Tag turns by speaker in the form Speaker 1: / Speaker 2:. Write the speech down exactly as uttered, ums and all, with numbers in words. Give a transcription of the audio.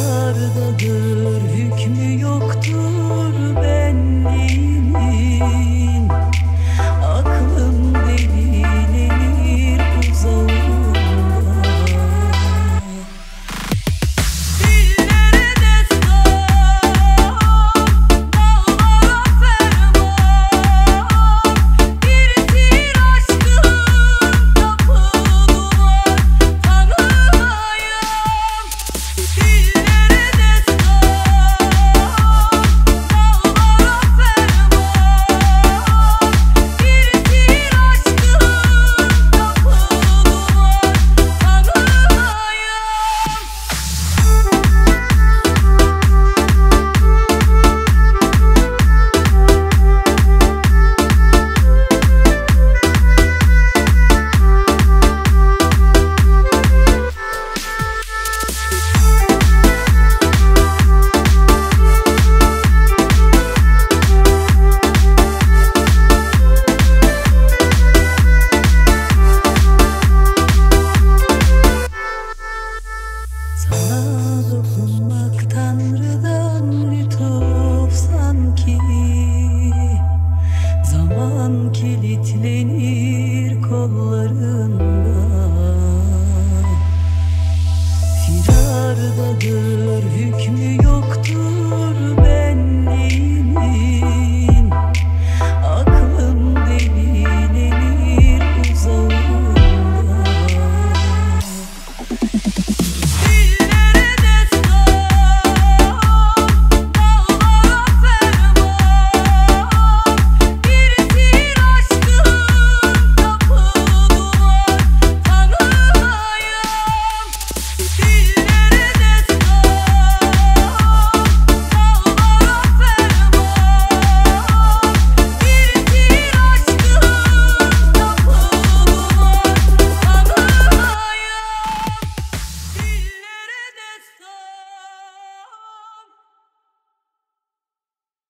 Speaker 1: firardadır, hükmü yoktur benliğimin. Aklım delilenir uzağında. Dillere destan, dağlara ferman, bir tir aşkın tapınular tanıyan. Dillere destan, dağlara ferman, bir tir aşkın tapınular sana dokunmak Tanrı'dan lütuf sanki. Zaman kilitlenir kollarında. Firardadır, hükmü yoktur